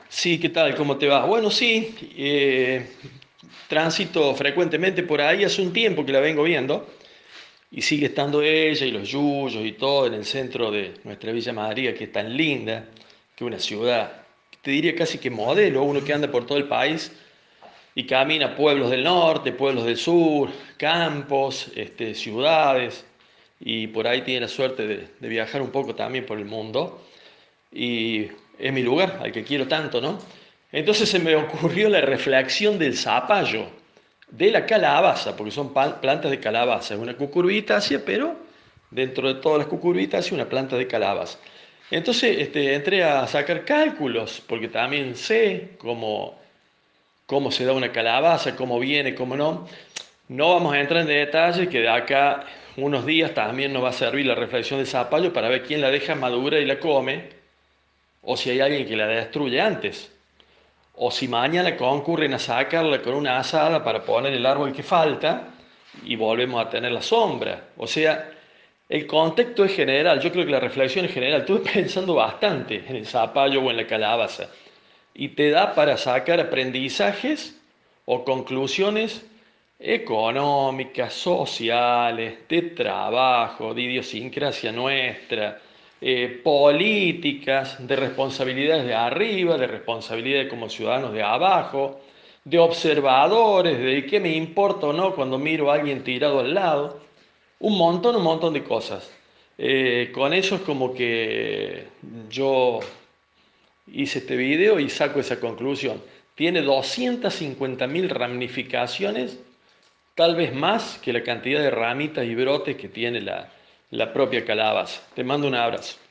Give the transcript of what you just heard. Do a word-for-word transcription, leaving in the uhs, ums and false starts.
Sí, ¿qué tal? ¿Cómo te va? Bueno, sí, eh, tránsito frecuentemente por ahí, hace un tiempo que la vengo viendo y sigue estando ella y los yuyos y todo en el centro de nuestra Villa María, que es tan linda, que es una ciudad, te diría casi que modelo, uno que anda por todo el país y camina pueblos del norte, pueblos del sur, campos, este, ciudades, y por ahí tiene la suerte de, de viajar un poco también por el mundo y es mi lugar, al que quiero tanto, ¿no? Entonces se me ocurrió la reflexión del zapallo, de la calabaza, porque son pan- plantas de calabaza, es una cucurbitácea, pero dentro de todas las cucurbitáceas una planta de calabaza. Entonces este, entré a sacar cálculos, porque también sé cómo, cómo se da una calabaza, cómo viene, cómo no. No vamos a entrar en detalle, que de acá unos días también nos va a servir la reflexión del zapallo para ver quién la deja madura y la come, o si hay alguien que la destruye antes, o si mañana concurren a sacarla con una asada para poner el árbol que falta y volvemos a tener la sombra. O sea, el contexto es general, yo creo que la reflexión es general. Estuve pensando bastante en el zapallo o en la calabaza y te da para sacar aprendizajes o conclusiones económicas, sociales, de trabajo, de idiosincrasia nuestra, eh, políticas, de responsabilidades de arriba, de responsabilidades como ciudadanos de abajo, de observadores, de qué me importa o no cuando miro a alguien tirado al lado, un montón, un montón de cosas. Eh, con eso es como que yo hice este video y saco esa conclusión. Tiene doscientas cincuenta mil ramificaciones, tal vez más que la cantidad de ramitas y brotes que tiene la, la propia calabaza. Te mando un abrazo.